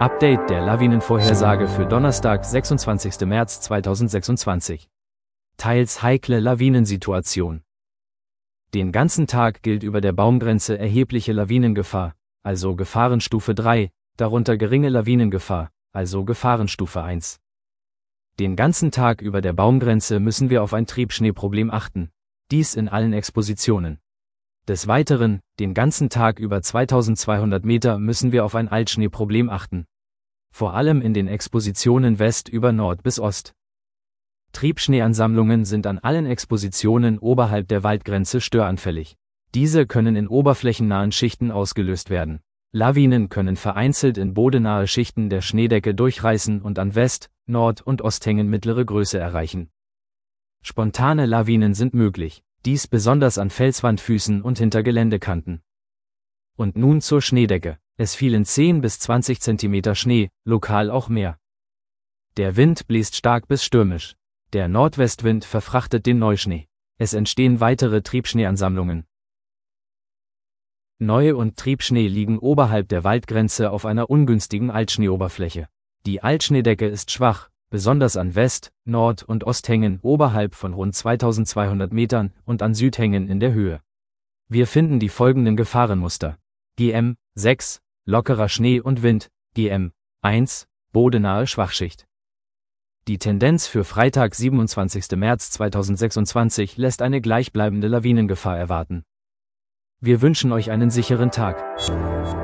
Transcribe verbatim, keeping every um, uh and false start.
Update der Lawinenvorhersage für Donnerstag, sechsundzwanzigsten März zweitausendsechsundzwanzig. Teils heikle Lawinensituation. Den ganzen Tag gilt über der Baumgrenze erhebliche Lawinengefahr, also Gefahrenstufe drei, darunter geringe Lawinengefahr, also Gefahrenstufe eins. Den ganzen Tag über der Baumgrenze müssen wir auf ein Triebschneeproblem achten, dies in allen Expositionen. Des Weiteren, den ganzen Tag über zweitausendzweihundert Meter müssen wir auf ein Altschneeproblem achten. Vor allem in den Expositionen West über Nord bis Ost. Triebschneeansammlungen sind an allen Expositionen oberhalb der Waldgrenze störanfällig. Diese können in oberflächennahen Schichten ausgelöst werden. Lawinen können vereinzelt in bodennahe Schichten der Schneedecke durchreißen und an West-, Nord- und Osthängen mittlere Größe erreichen. Spontane Lawinen sind möglich, dies besonders an Felswandfüßen und hinter Geländekanten. Und nun zur Schneedecke. Es fielen zehn bis zwanzig Zentimeter Schnee, lokal auch mehr. Der Wind bläst stark bis stürmisch. Der Nordwestwind verfrachtet den Neuschnee. Es entstehen weitere Triebschneeansammlungen. Neu- und Triebschnee liegen oberhalb der Waldgrenze auf einer ungünstigen Altschneeoberfläche. Die Altschneedecke ist schwach, besonders an West-, Nord- und Osthängen oberhalb von rund zweitausendzweihundert Metern und an Südhängen in der Höhe. Wir finden die folgenden Gefahrenmuster. G M sechs, lockerer Schnee und Wind, G M eins, bodennahe Schwachschicht. Die Tendenz für Freitag, siebenundzwanzigsten März zweitausendsechsundzwanzig lässt eine gleichbleibende Lawinengefahr erwarten. Wir wünschen euch einen sicheren Tag.